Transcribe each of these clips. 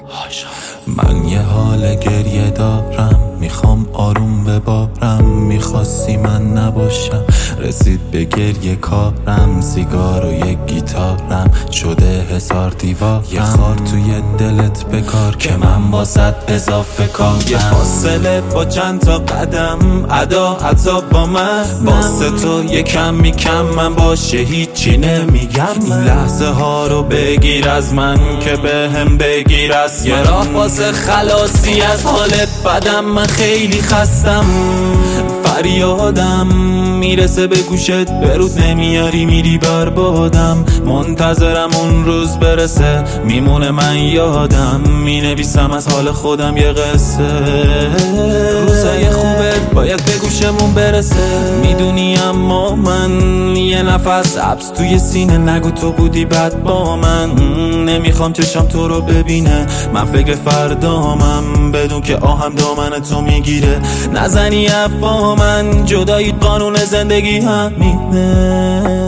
من یه حال گریه دارم، میخوام آروم ببارم. میخواستی من نباشم، رسید به گریه کارم. سیگار و یک گیتارم شده حصار دیوارم. یه خار توی دلت بکار که من واسط اضافه کارم. یه فاصله با چند تا قدم ادا حتی با من. واسه تو یکم میکم من باشه هیچی نمیگم. این لحظه ها رو بگیر از من که به هم بگیر از یه راه واسه خلاصی از حال بدم. من خیلی خستم، فریادم میرسه به گوشت، برود نمیاری میری بربادم. منتظرم اون روز برسه، میمونه من یادم. مینویسم از حال خودم یه قصه. روزای خوبت باید به گوشمون برسه، میدونی اما من یه نفس حبس توی سینه. نگو تو بودی بد با من، نمیخوام چشم تو رو ببینه. من فکر فردامم، بدون که آهم دامن تو میگیره. نزنی افا من، جدایی قانون زندگی همینه.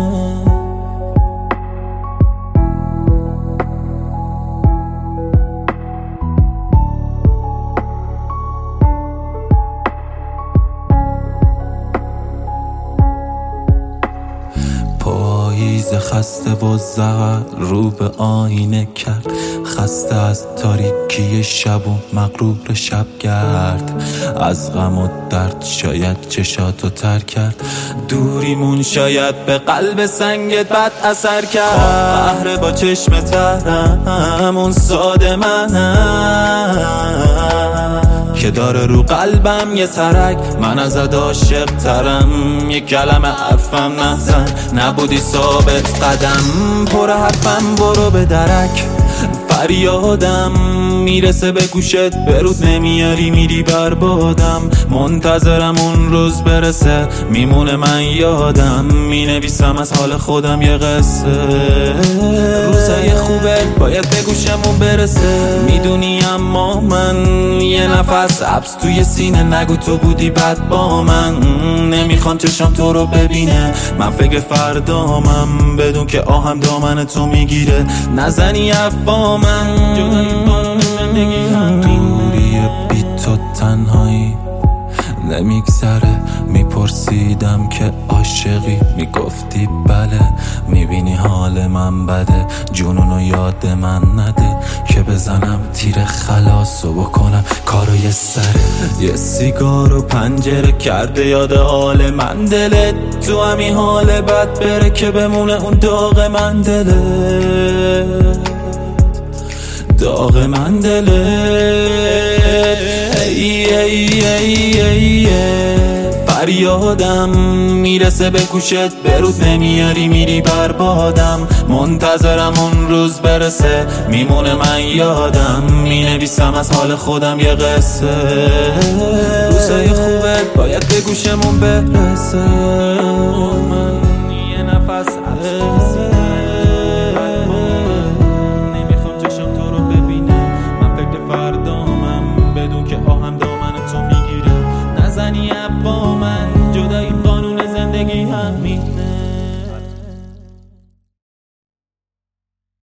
پاییز خسته و زهر رو به آینه کرد. خسته از تاریکی شب و مغرور شبگرد. از غم و درد شاید چشاتو تر کرد. دوریمون شاید به قلب سنگت بد اثر کرد. قهر با چشم ترم اون ساده منم که داره رو قلبم یه ترک. من ازت عاشق ترم، یه کلمه حرفم نزن. نبودی ثابت قدم، پر حرفم برو به درک. فریادم میرسه به گوشت، برود نمیاری میری بربادم. منتظرم اون روز برسه، میمونه من یادم. مینویسم از حال خودم یه قصه. روزای خوبت باید به گوشمون برسه، میدونی اما من یه نفس حبس توی سینه. نگو تو بودی بد با من، نمیخوام چشم تو رو ببینه. من فکر فردامم، بدون که آهم دامن تو میگیره. نزنی افا من، دوری بی تو تنهایی نمیگذره. میپرسیدم که عاشقی، میگفتی بله. میبینی حال من بده، جنونو یاد من نده. که بزنم تیر خلاصو بکنم کارو یه سره. یه سیگار و پنجره کرده یاد حال من دلت. تو همین حال بد بره که بمونه اون داغ من دلت. داغ من دلت. ای ای ای ای فریادم میرسه به گوشت، برود نمیاری میری بربادم. منتظرم اون روز برسه، میمونه من یادم. مینویسم از حال خودم یه قصه. روزای خوبت باید به گوشمون برسه.